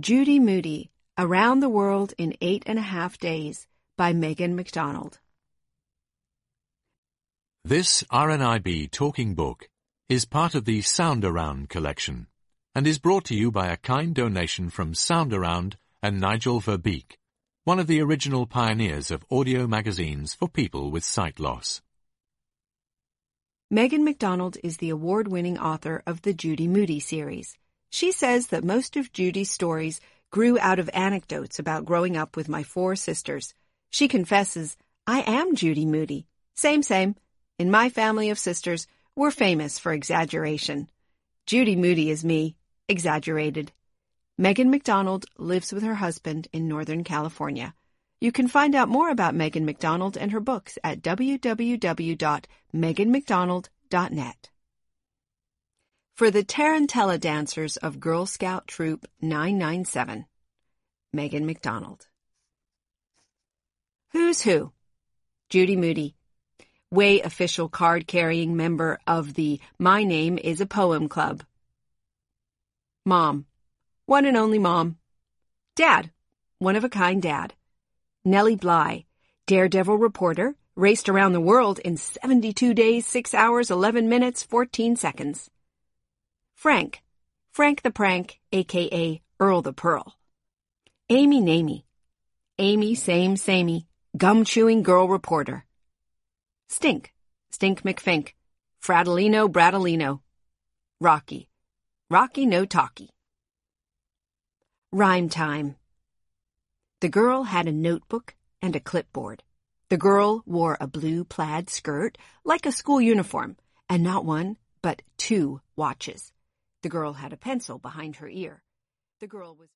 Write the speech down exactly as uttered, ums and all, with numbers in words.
Judy Moody, Around the World in Eight and a Half Days by Megan MacDonald. This R N I B talking book is part of the Sound Around collection and is brought to you by a kind donation from Sound Around and Nigel Verbeek, one of the original pioneers of audio magazines for people with sight loss. Megan MacDonald is the award-winning author of the Judy Moody series. She says that most of Judy's stories grew out of anecdotes about growing up with my four sisters. She confesses, I am Judy Moody. Same, same. In my family of sisters, we're famous for exaggeration. Judy Moody is me, exaggerated. Megan MacDonald lives with her husband in Northern California. You can find out more about Megan MacDonald and her books at w w w dot megan macdonald dot net. For the Tarantella Dancers of Girl Scout Troop nine nine seven, Megan MacDonald. Who's Who? Judy Moody. Way official card-carrying member of the My Name is a Poem Club. Mom. One and only mom. Dad. One-of-a-kind dad. Nellie Bly. Daredevil reporter. Raced around the world in seventy-two days, six hours, eleven minutes, fourteen seconds. Frank. Frank the Prank, a k a. Earl the Pearl. Amy Namey. Amy Same Samey. Gum-chewing girl reporter. Stink. Stink McFink. Fratellino Bratellino. Rocky. Rocky no talkie. Rhyme time. The girl had a notebook and a clipboard. The girl wore a blue plaid skirt, like a school uniform, and not one, but two watches. The girl had a pencil behind her ear. The girl was